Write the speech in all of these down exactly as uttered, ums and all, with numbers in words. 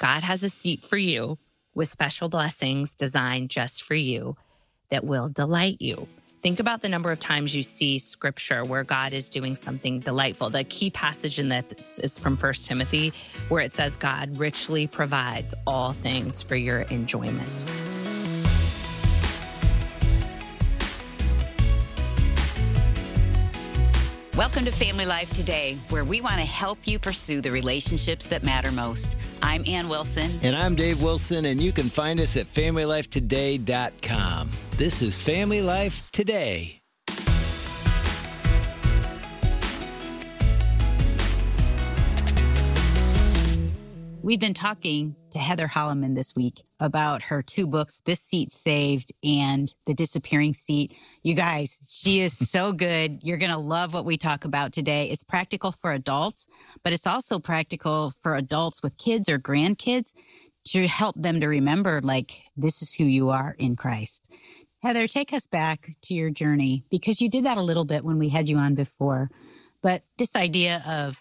God has a seat for you with special blessings designed just for you that will delight you. Think about the number of times you see scripture where God is doing something delightful. The key passage in this is from First Timothy, where it says God richly provides all things for your enjoyment. Welcome to Family Life Today, where we want to help you pursue the relationships that matter most. I'm Ann Wilson. And I'm Dave Wilson, and you can find us at family life today dot com. This is Family Life Today. We've been talking to Heather Holleman this week about her two books, This Seat Saved and The Disappearing Seat. You guys, she is so good. You're going to love what we talk about today. It's practical for adults, but it's also practical for adults with kids or grandkids to help them to remember, like, this is who you are in Christ. Heather, take us back to your journey, because you did that a little bit when we had you on before. But this idea of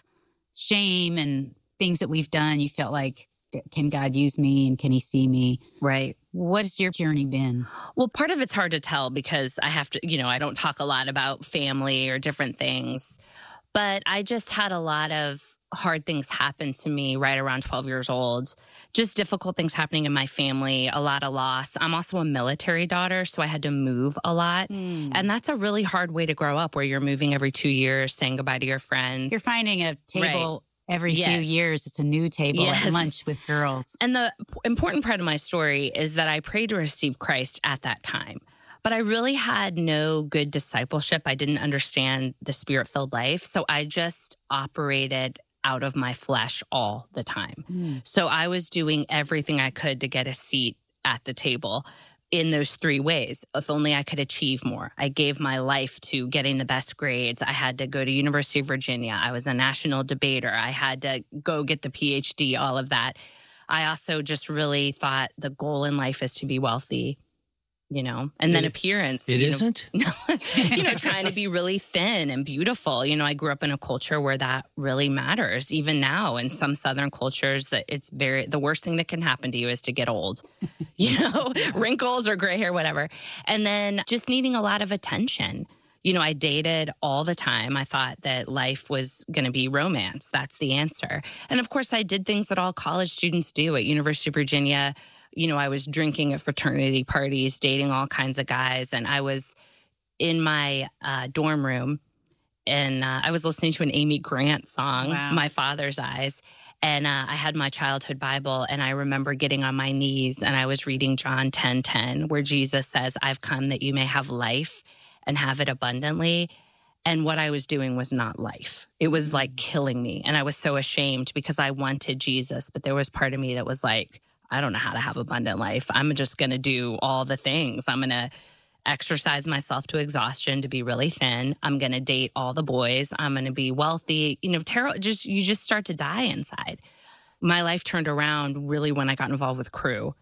shame and things that we've done, you felt like, can God use me and can he see me? Right. What's your journey been? Well, part of it's hard to tell because I have to, you know, I don't talk a lot about family or different things, but I just had a lot of hard things happen to me right around twelve years old. Just difficult things happening in my family, a lot of loss. I'm also a military daughter, so I had to move a lot. Mm. And that's a really hard way to grow up, where you're moving every two years, saying goodbye to your friends. You're finding a table. Right. Every yes. few years, it's a new table yes. at lunch with girls. And the important part of my story is that I prayed to receive Christ at that time. But I really had no good discipleship. I didn't understand the Spirit-filled life. So I just operated out of my flesh all the time. Mm. So I was doing everything I could to get a seat at the table in those three ways. If only I could achieve more. I gave my life to getting the best grades. I had to go to University of Virginia. I was a national debater. I had to go get the P H D, all of that. I also just really thought the goal in life is to be wealthy, you know, and then it, appearance. It you isn't? Know, you know, trying to be really thin and beautiful. You know, I grew up in a culture where that really matters. Even now in some Southern cultures, that it's very, the worst thing that can happen to you is to get old, you know, wrinkles or gray hair, whatever. And then just needing a lot of attention. You know, I dated all the time. I thought that life was going to be romance. That's the answer. And of course, I did things that all college students do at University of Virginia. You know, I was drinking at fraternity parties, dating all kinds of guys. And I was in my uh, dorm room and uh, I was listening to an Amy Grant song, wow. My Father's Eyes. And uh, I had my childhood Bible, and I remember getting on my knees and I was reading John ten ten, where Jesus says, I've come that you may have life and have it abundantly. And what I was doing was not life. It was like killing me. And I was so ashamed because I wanted Jesus, but there was part of me that was like, I don't know how to have abundant life. I'm just going to do all the things. I'm going to exercise myself to exhaustion to be really thin. I'm going to date all the boys. I'm going to be wealthy. You know, tarot, just you just start to die inside. My life turned around really when I got involved with Cru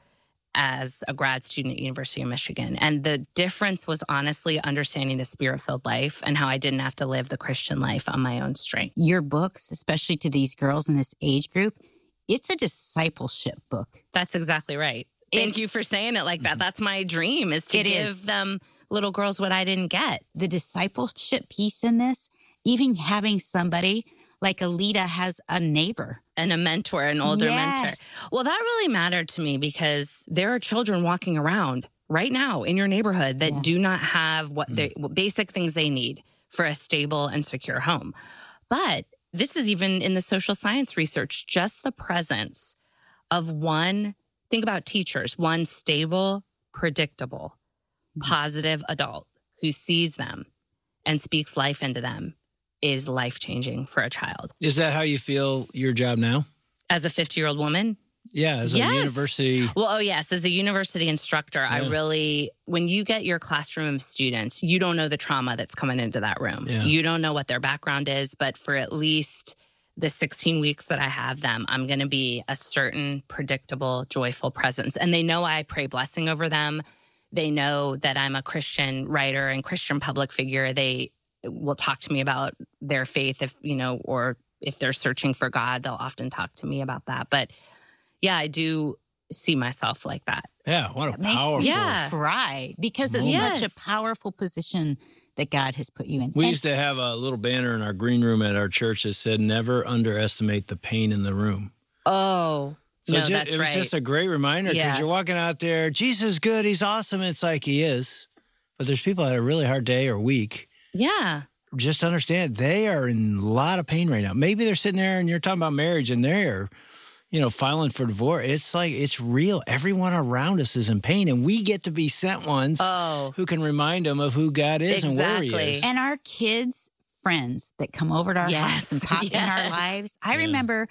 as a grad student at University of Michigan. And the difference was honestly understanding the Spirit-filled life and how I didn't have to live the Christian life on my own strength. Your books, especially to these girls in this age group, it's a discipleship book. That's exactly right. Thank it, you for saying it like that. That's my dream, is to give is. them little girls what I didn't get. The discipleship piece in this, even having somebody like Alita has a neighbor. And a mentor, an older yes. mentor. Well, that really mattered to me because there are children walking around right now in your neighborhood that yeah. do not have what mm. they basic things they need for a stable and secure home. But this is even in the social science research, just the presence of one, think about teachers, one stable, predictable, mm. positive adult who sees them and speaks life into them is life-changing for a child. Is that how you feel your job now? As a fifty-year-old woman? Yeah, as yes. a university. Well, oh yes, as a university instructor, yeah. I really, when you get your classroom of students, you don't know the trauma that's coming into that room. Yeah. You don't know what their background is, but for at least the sixteen weeks that I have them, I'm going to be a certain predictable, joyful presence. And they know I pray blessing over them. They know that I'm a Christian writer and Christian public figure. They will talk to me about their faith if, you know, or if they're searching for God, they'll often talk to me about that. But yeah, I do see myself like that. Yeah, what a It makes powerful. me Yeah. cry because it's Yes. such a powerful position that God has put you in. We And- used to have a little banner in our green room at our church that said, "Never underestimate the pain in the room." Oh, So no, ju- that's it was right. just a great reminder because Yeah. you're walking out there, Jesus is good, he's awesome. It's like he is. But there's people that had a really hard day or week. yeah. Just understand they are in a lot of pain right now. Maybe they're sitting there and you're talking about marriage and they're, you know, filing for divorce. It's like, it's real. Everyone around us is in pain and we get to be sent ones Oh, who can remind them of who God is and where he Exactly. is. And our kids' friends that come over to our Yes, house and pop in our yes. lives. I Yeah. remember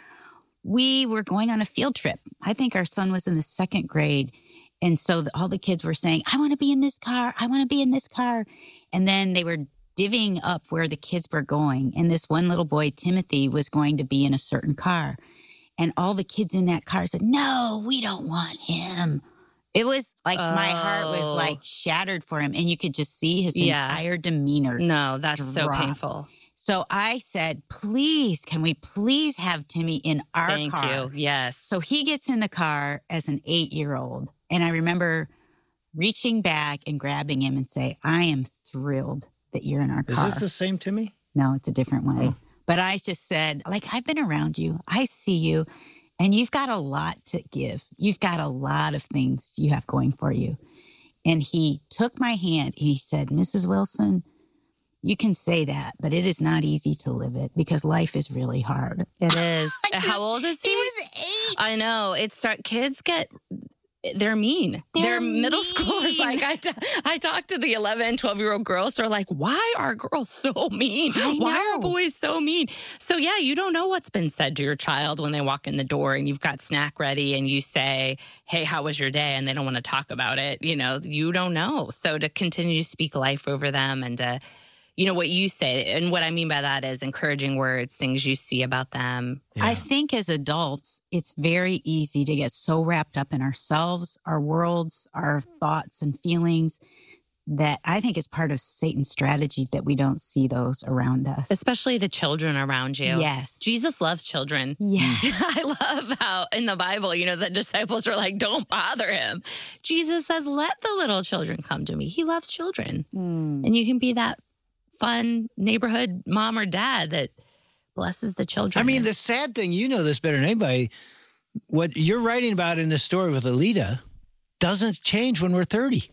we were going on a field trip. I think our son was in the second grade. And so the, all the kids were saying, I want to be in this car. I want to be in this car. And then they were divvying up where the kids were going. And this one little boy, Timothy, was going to be in a certain car. And all the kids in that car said, no, we don't want him. It was like my heart was Oh. like shattered for him. And you could just see his Yeah. entire demeanor. no, that's so Drop. painful. So I said, please, can we please have Timmy in our Thank car? you. Yes. So he gets in the car as an eight year old. And I remember reaching back and grabbing him and say, I am thrilled that you're in our Is car. this the same Timmy? No, it's a different one. Oh. But I just said, like, I've been around you. I see you. And you've got a lot to give. You've got a lot of things you have going for you. And he took my hand and he said, Missus Wilson, you can say that, but it is not easy to live it because life is really hard. it is. I just- How old is he? He was eight. I know. It's start kids get they're mean. They're middle mean. schoolers. Like I, t- I talk to the eleven, twelve year old girls who are like, why are girls so mean? I Why are know. boys so mean? So yeah, you don't know what's been said to your child when they walk in the door and you've got snack ready and you say, hey, how was your day? And they don't want to talk about it. You know, you don't know. So to continue to speak life over them and to, you know, what you say. And what I mean by that is encouraging words, things you see about them. I think as adults, it's very easy to get so wrapped up in ourselves, our worlds, our thoughts and feelings that I think is part of Satan's strategy that we don't see those around us. Especially the children around you. Yes. Jesus loves children. Yes. I love how in the Bible, you know, the disciples are like, don't bother him. Jesus says, let the little children come to me. He loves children. Mm. And you can be that fun neighborhood mom or dad that blesses the children. I mean, the sad thing, you know this better than anybody, what you're writing about in this story with Alita doesn't change when we're thirty.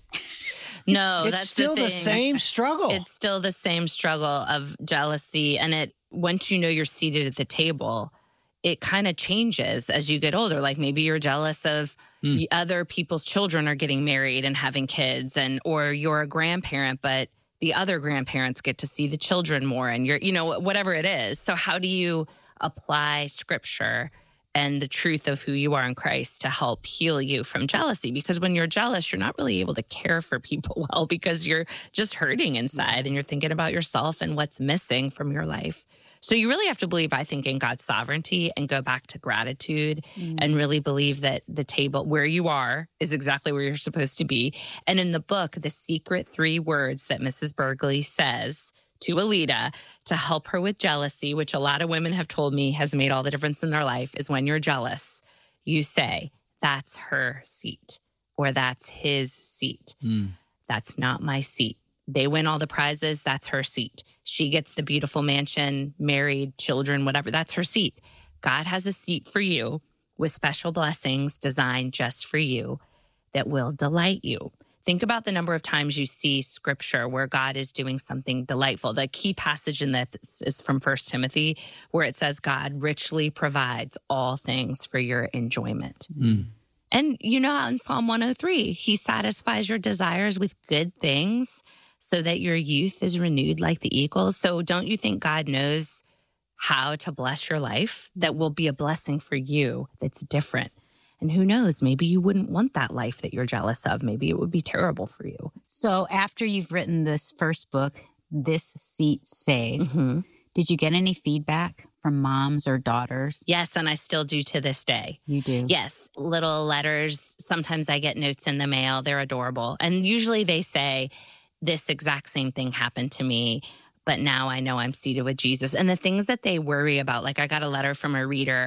no, it's that's still the, the, thing. same struggle. It's still the same struggle of jealousy. And it, once you know you're seated at the table, it kind of changes as you get older. Like maybe you're jealous of Mm. the other people's children are getting married and having kids, and or you're a grandparent, but the other grandparents get to see the children more, and you're, you know, whatever it is. So how do you apply scripture and the truth of who you are in Christ to help heal you from jealousy? Because when you're jealous, you're not really able to care for people well because you're just hurting inside and you're thinking about yourself and what's missing from your life. So you really have to believe, I think, in God's sovereignty and go back to gratitude and really believe that the table where you are is exactly where you're supposed to be. And in the book, the secret three words that Missus Burgley says to Alita to help her with jealousy, which a lot of women have told me has made all the difference in their life, is when you're jealous, you say, that's her seat or that's his seat. Mm. That's not my seat. They win all the prizes. That's her seat. She gets the beautiful mansion, married, children, whatever. That's her seat. God has a seat for you with special blessings designed just for you that will delight you. Think about the number of times you see scripture where God is doing something delightful. The key passage in that is from First Timothy, where it says God richly provides all things for your enjoyment. Mm. And you know, in Psalm one oh three, he satisfies your desires with good things so that your youth is renewed like the eagles. So don't you think God knows how to bless your life that will be a blessing for you that's different? And who knows, maybe you wouldn't want that life that you're jealous of. Maybe it would be terrible for you. So after you've written this first book, This Seat Saved, Mm-hmm. did you get any feedback from moms or daughters? Yes, and I still do to this day. You do? Yes, little letters. Sometimes I get notes in the mail. They're adorable. And usually they say, this exact same thing happened to me, but now I know I'm seated with Jesus. And the things that they worry about, like I got a letter from a reader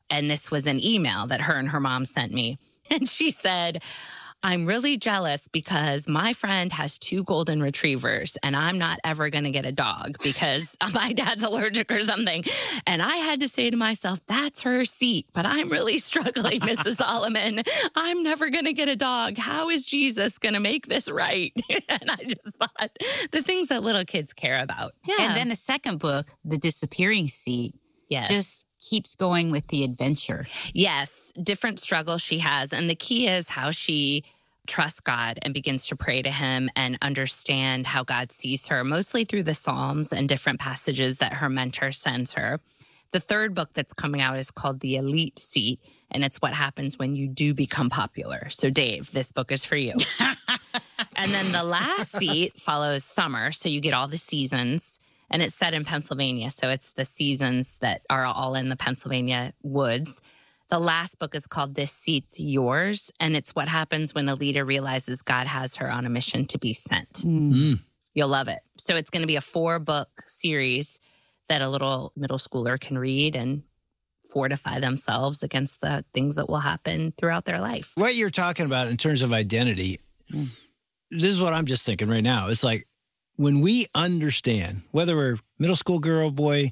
And this was an email that her and her mom sent me. And she said, I'm really jealous because my friend has two golden retrievers and I'm not ever going to get a dog because my dad's allergic or something. And I had to say to myself, that's her seat, but I'm really struggling, Missus Solomon. I'm never going to get a dog. How is Jesus going to make this right? And I just thought the things that little kids care about. Yeah. And then the second book, The Disappearing Seat, yes. just keeps going with the adventure. Yes, different struggles she has. And the key is how she trusts God and begins to pray to him and understand how God sees her, mostly through the Psalms and different passages that her mentor sends her. The third book that's coming out is called The Elite Seat, and it's what happens when you do become popular. So, Dave, this book is for you. And then the last seat follows summer, so you get all the seasons. And it's set in Pennsylvania, so it's the seasons that are all in the Pennsylvania woods. The last book is called This Seat's Yours, and it's what happens when a leader realizes God has her on a mission to be sent. Mm. You'll love it. So it's going to be a four-book series that a little middle schooler can read and fortify themselves against the things that will happen throughout their life. What you're talking about in terms of identity, mm. this is what I'm just thinking right now. It's like, when we understand, whether we're middle school girl, boy,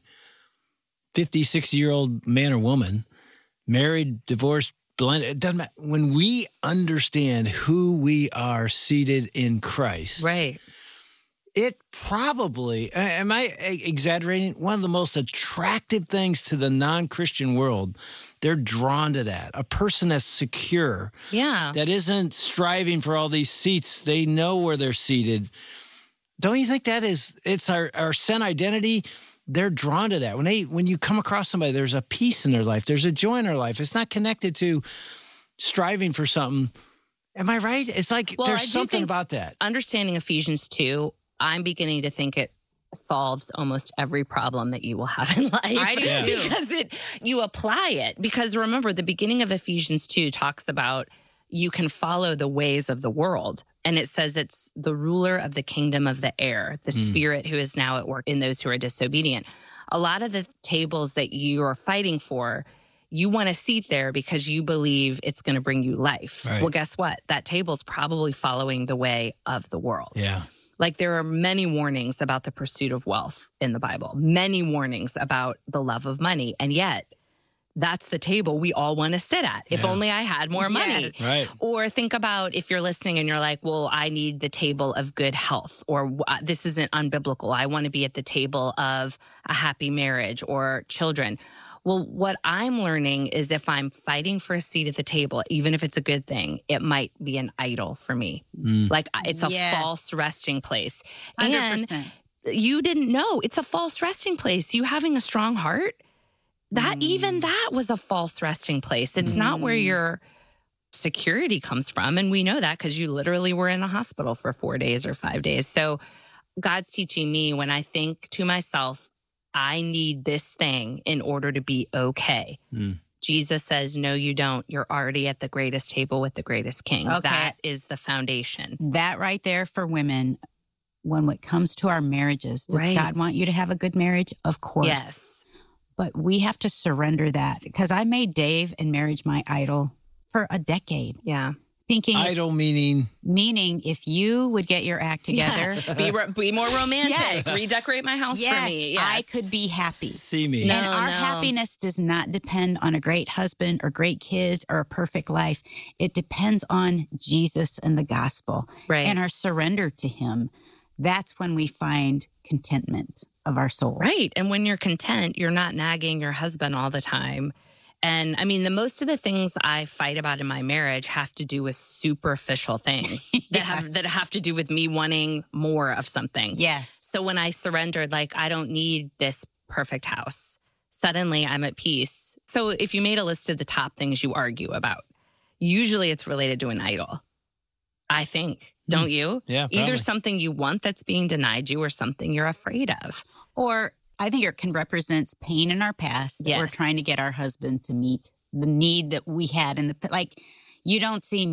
fifty, sixty-year-old man or woman, married, divorced, blended, it doesn't matter. When we understand who we are seated in Christ, right? It probably, am I exaggerating? One of the most attractive things to the non-Christian world, they're drawn to that. A person that's secure, yeah, that isn't striving for all these seats. They know where they're seated. Don't you think that is, it's our, our sin identity? They're drawn to that. When they, when you come across somebody, there's a peace in their life. There's a joy in their life. It's not connected to striving for something. Am I right? It's like, well, there's something about that. Understanding Ephesians two, I'm beginning to think it solves almost every problem that you will have in life. I do yeah. too. Because it, you apply it. Because remember, the beginning of Ephesians two talks about you can follow the ways of the world. And it says it's the ruler of the kingdom of the air, the mm. spirit who is now at work in those who are disobedient. A lot of the tables that you are fighting for, you want to seat there because you believe it's going to bring you life. Right. Well, guess what? That table's probably following the way of the world. Yeah. Like there are many warnings about the pursuit of wealth in the Bible, many warnings about the love of money. And yet, that's the table we all want to sit at. If yeah. only I had more money. Yes. Right. Or think about if you're listening and you're like, well, I need the table of good health, or this isn't unbiblical. I want to be at the table of a happy marriage or children. Well, what I'm learning is if I'm fighting for a seat at the table, even if it's a good thing, it might be an idol for me. Mm. Like it's a yes. false resting place. one hundred percent. And you didn't know it's a false resting place. You having a strong heart, that mm. even that was a false resting place. It's mm. not where your security comes from. And we know that because you literally were in a hospital for four days or five days. So God's teaching me when I think to myself, I need this thing in order to be okay. Mm. Jesus says, no, you don't. You're already at the greatest table with the greatest king. Okay. That is the foundation. That right there for women, when it comes to our marriages, does right. God want you to have a good marriage? Of course. Yes. But we have to surrender that because I made Dave and marriage my idol for a decade. Yeah. Thinking idol if, meaning meaning if you would get your act together, yeah. be ro- be more romantic, yes. redecorate my house yes, for me. Yes, I could be happy. See me. No, and our no. happiness does not depend on a great husband or great kids or a perfect life. It depends on Jesus and the gospel right. and our surrender to him. That's when we find contentment of our soul. Right. And when you're content, you're not nagging your husband all the time. And I mean, the most of the things I fight about in my marriage have to do with superficial things yes. that have that have to do with me wanting more of something. Yes. So when I surrendered, like, I don't need this perfect house, suddenly I'm at peace. So if you made a list of the top things you argue about, usually it's related to an idol. I think, don't you? Yeah, probably. Either something you want that's being denied you or something you're afraid of. Or I think it can represent pain in our past that yes. we're trying to get our husband to meet the need that we had in the, like, you don't see me.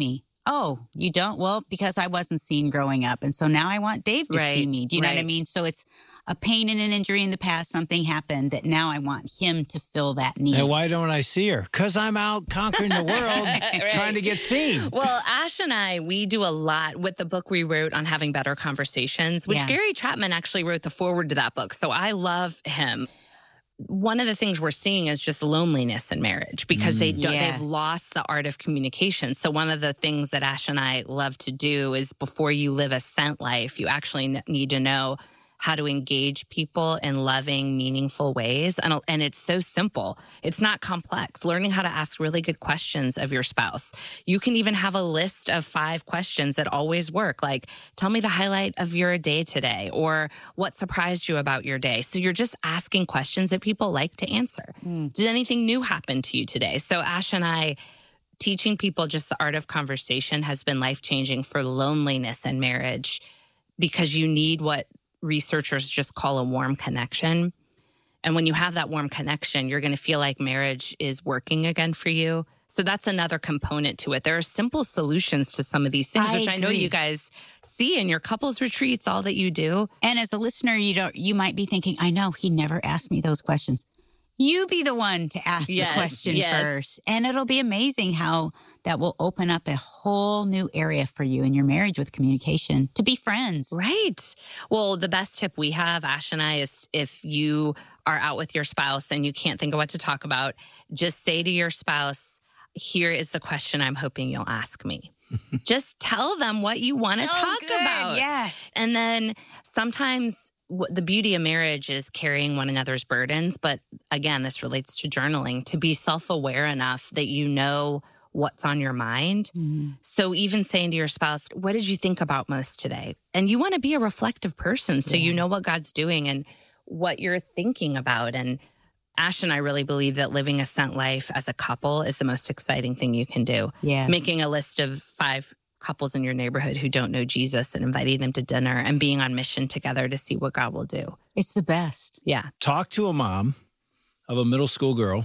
oh, you don't? Well, because I wasn't seen growing up. And so now I want Dave to Right, see me. Do you know what I right. mean? So it's a pain and an injury in the past. Something happened that now I want him to fill that need. And why don't I see her? Because I'm out conquering the world trying to get seen. Well, Ash and I, we do a lot with the book we wrote on having better conversations, which Yeah. Gary Chapman actually wrote the foreword to that book. So I love him. One of the things we're seeing is just loneliness in marriage because they don't, Yes. they've lost the art of communication. So one of the things that Ash and I love to do is before you live a sent life, you actually n- need to know how to engage people in loving, meaningful ways. And, and it's so simple. It's not complex. Learning how to ask really good questions of your spouse. You can even have a list of five questions that always work. Like, tell me the highlight of your day today, or what surprised you about your day. So you're just asking questions that people like to answer. Mm. Did anything new happen to you today? So Ash and I, teaching people just the art of conversation has been life-changing for loneliness and marriage, because you need what researchers just call a warm connection. And when you have that warm connection, you're going to feel like marriage is working again for you. So that's another component to it. There are simple solutions to some of these things, I which I know agree. you guys see in your couples retreats, all that you do. And as a listener, you don't. You might be thinking, I know he never asked me those questions. You be the one to ask Yes, the question yes. first. And it'll be amazing how that will open up a whole new area for you in your marriage with communication to be friends. Right. Well, the best tip we have, Ash and I, is if you are out with your spouse and you can't think of what to talk about, just say to your spouse, here is the question I'm hoping you'll ask me. Just tell them what you want to So talk good, about. yes. And then sometimes w- the beauty of marriage is carrying one another's burdens. But again, this relates to journaling, to be self-aware enough that you know what's on your mind. Mm-hmm. So even saying to your spouse, what did you think about most today? And you want to be a reflective person so you know what God's doing and what you're thinking about. And Ash and I really believe that living a sent life as a couple is the most exciting thing you can do. Yes. Making a list of five couples in your neighborhood who don't know Jesus and inviting them to dinner and being on mission together to see what God will do. It's the best. Yeah. Talk to a mom of a middle school girl.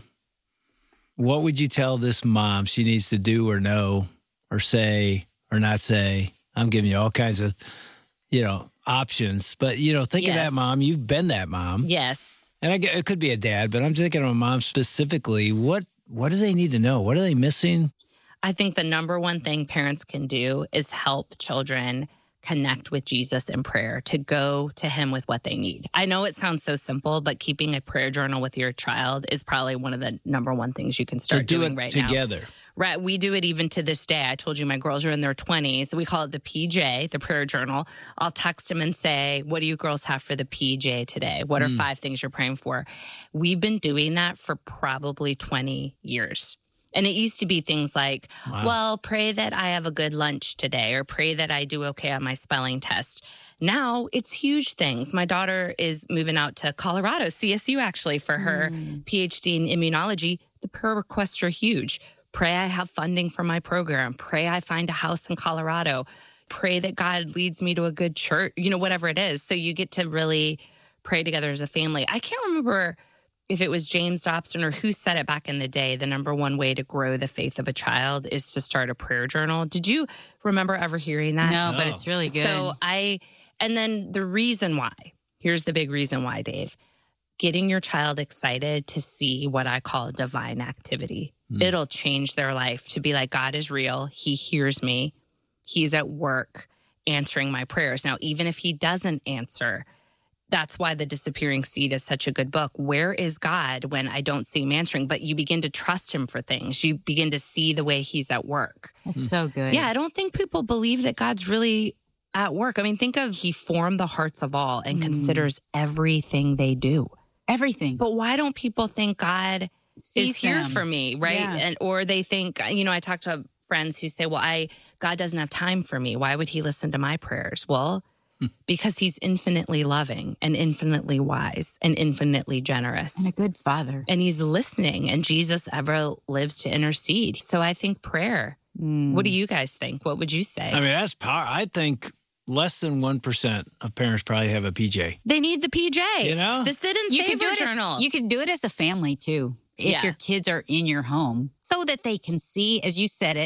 What would you tell this mom she needs to do or know or say or not say? I'm giving you all kinds of, you know, options. But, you know, think of Yes. that mom. You've been that mom. Yes. And I get, it could be a dad, but I'm thinking of a mom specifically. What what do they need to know? What are they missing? I think the number one thing parents can do is help children connect with Jesus in prayer, to go to him with what they need. I know it sounds so simple, but keeping a prayer journal with your child is probably one of the number one things you can To start do doing it right now. together. Right. We do it even to this day. I told you my girls are in their twenties. We call it the P J, the prayer journal. I'll text them and say, what do you girls have for the P J today? What are Mm. five things you're praying for? We've been doing that for probably twenty years. And it used to be things like, Wow. well, pray that I have a good lunch today, or pray that I do okay on my spelling test. Now it's huge things. My daughter is moving out to Colorado, C S U actually, for her P H D in immunology. The prayer requests are huge. Pray I have funding for my program. Pray I find a house in Colorado. Pray that God leads me to a good church, you know, whatever it is. So you get to really pray together as a family. I can't remember if it was James Dobson or who said it back in the day, the number one way to grow the faith of a child is to start a prayer journal. Did you remember ever hearing that? No, but No. it's really good. So I, and then the reason why, here's the big reason why, Dave, getting your child excited to see what I call divine activity. Mm. It'll change their life to be like, God is real. He hears me. He's at work answering my prayers. Now, even if he doesn't answer, that's why The Disappearing Seed is such a good book. Where is God when I don't see him answering? But you begin to trust him for things. You begin to see the way he's at work. That's so good. Yeah, I don't think people believe that God's really at work. I mean, think of he formed the hearts of all and Mm. considers everything they do. Everything. But why don't people think God Sees is here them. for me, right? Yeah. And or they think, you know, I talk to friends who say, "Well, I God doesn't have time for me. Why would he listen to my prayers?" Well, because he's infinitely loving and infinitely wise and infinitely generous. And a good father. And he's listening, and Jesus ever lives to intercede. So I think prayer. Mm. What do you guys think? What would you say? I mean, that's power. I think less than one percent of parents probably have a P J. They need the P J. You know? The Sit and You Savor can do it Journal. as, you can do it as a family too. If Yeah. your kids are in your home, so that they can see, as you said it,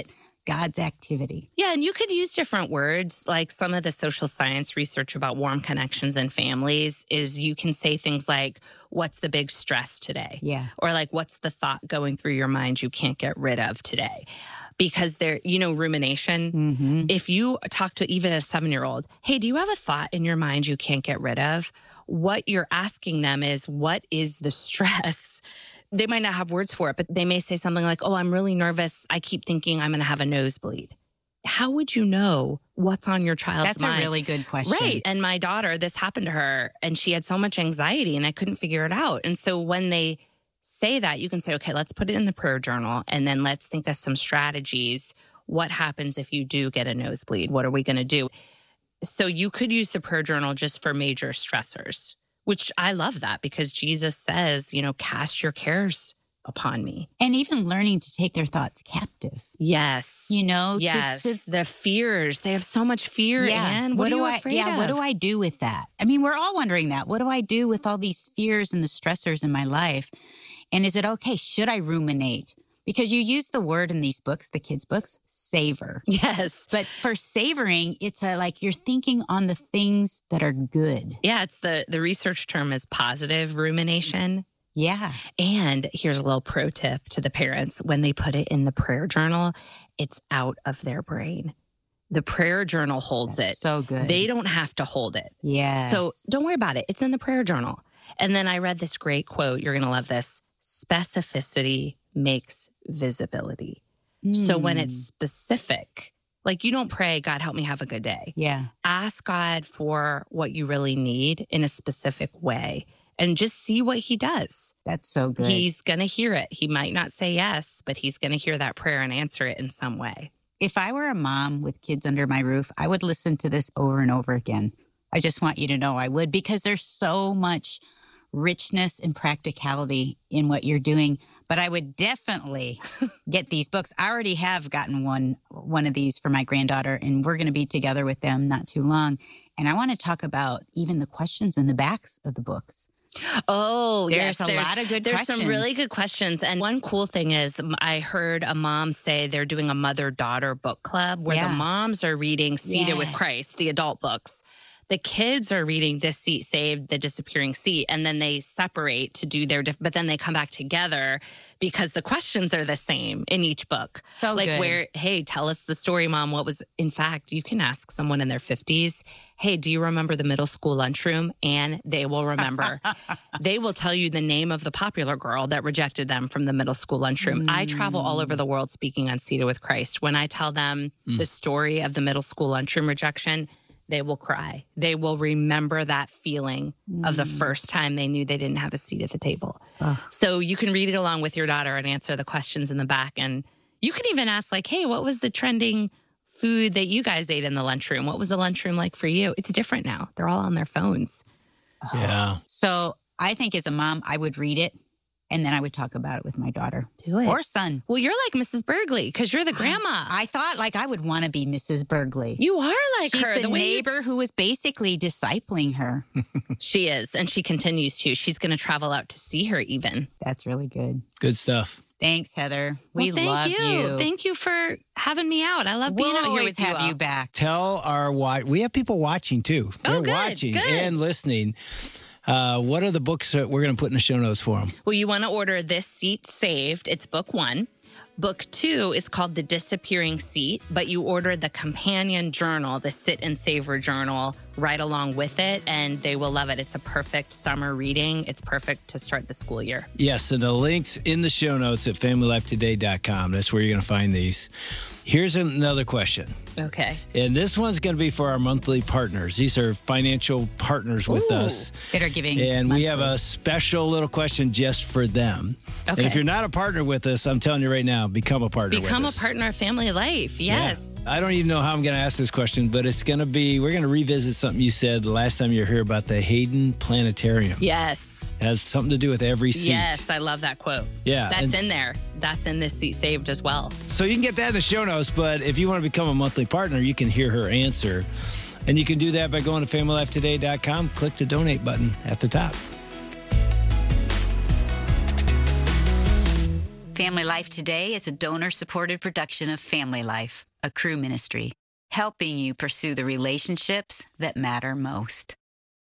God's activity. Yeah, and you could use different words. Like some of the social science research about warm connections in families is you can say things like, what's the big stress today? Yeah. Or like, what's the thought going through your mind you can't get rid of today? Because there, you know, rumination. Mm-hmm. If you talk to even a seven-year-old, hey, do you have a thought in your mind you can't get rid of? What you're asking them is, what is the stress? They might not have words for it, but they may say something like, oh, I'm really nervous. I keep thinking I'm going to have a nosebleed. How would you know what's on your child's That's mind? That's a really good question. Right. And my daughter, this happened to her, and she had so much anxiety, and I couldn't figure it out. And so when they say that, you can say, okay, let's put it in the prayer journal, and then let's think of some strategies. What happens if you do get a nosebleed? What are we going to do? So you could use the prayer journal just for major stressors, which I love that because Jesus says, you know, cast your cares upon me. And even learning to take their thoughts captive. Yes. You know, yes. To, to, the fears. They have so much fear, yeah. Anne. What, what are do you I, afraid yeah, of? what do I do with that? I mean, we're all wondering that. What do I do with all these fears and the stressors in my life? And is it okay? Should I ruminate? Because you use the word in these books, the kids' books, savor. Yes. But for savoring, it's a, like you're thinking on the things that are good. Yeah, it's the, the research term is positive rumination. Yeah. And here's a little pro tip to the parents. When they put it in the prayer journal, it's out of their brain. The prayer journal holds That's it. So good. They don't have to hold it. Yes. So don't worry about it. It's in the prayer journal. And then I read this great quote. You're going to love this. Specificity makes visibility. Mm. So when it's specific, like you don't pray, God, help me have a good day. Yeah. Ask God for what you really need in a specific way and just see what he does. That's so good. He's going to hear it. He might not say yes, but he's going to hear that prayer and answer it in some way. If I were a mom with kids under my roof, I would listen to this over and over again. I just want you to know I would, because there's so much richness and practicality in what you're doing. But I would definitely get these books. I already have gotten one one of these for my granddaughter, and we're going to be together with them not too long. And I want to talk about even the questions in the backs of the books. Oh, there's yes. a There's, lot of good there's questions. some really good questions. And one cool thing is I heard a mom say they're doing a mother-daughter book club where Yeah. the moms are reading Seated with Yes. Christ, the adult books. The kids are reading This Seat Saved, The Disappearing Seat, and then they separate to do their, diff- but then they come back together because the questions are the same in each book. So like good. where, hey, tell us the story, Mom. What was, in fact, you can ask someone in their fifties, hey, do you remember the middle school lunchroom? And they will remember. They will tell you the name of the popular girl that rejected them from the middle school lunchroom. Mm. I travel all over the world speaking on Seated with Christ. When I tell them mm. the story of the middle school lunchroom rejection, they will cry. They will remember that feeling mm. of the first time they knew they didn't have a seat at the table. Ugh. So you can read it along with your daughter and answer the questions in the back. And you can even ask like, hey, what was the trending food that you guys ate in the lunchroom? What was the lunchroom like for you? It's different now. They're all on their phones. Yeah. So I think as a mom, I would read it. And then I would talk about it with my daughter. Do it. Or son. Well, you're like Missus Bergley because you're the grandma. I thought like I would want to be Missus Bergley. You are like She's her. the, the way neighbor you... who was basically discipling her. She is. And she continues to. She's going to travel out to see her even. That's really good. Good stuff. Thanks, Heather. We well, thank love you. you. Thank you for having me out. I love being we'll out here always with you. have all. you back. Tell our watch. We have people watching too. They're oh, good, watching good. and listening. Uh, what are the books that we're going to put in the show notes for them? Well, you want to order This Seat Saved. It's book one. Book two is called The Disappearing Seat, but you order the companion journal, the Sit and Savor journal, right along with it, and they will love it. It's a perfect summer reading. It's perfect to start the school year. Yes, and the link's in the show notes at family life today dot com. That's where you're going to find these. Here's another question. Okay. And this one's going to be for our monthly partners. These are financial partners with Ooh. us. That are giving And monthly. we have a special little question just for them. Okay. And if you're not a partner with us, I'm telling you right now, become a partner Become a with us. partner of Family Life. Yes. Yeah. I don't even know how I'm going to ask this question, but it's going to be, we're going to revisit something you said the last time you were here about the Hayden Planetarium. Yes. It has something to do with every seat. Yes, I love that quote. Yeah. That's and in there. That's in This Seat Saved as well. So you can get that in the show notes, but if you want to become a monthly partner, you can hear her answer. And you can do that by going to family life today dot com. Click the donate button at the top. Family Life Today is a donor-supported production of Family Life, a Cru ministry, helping you pursue the relationships that matter most.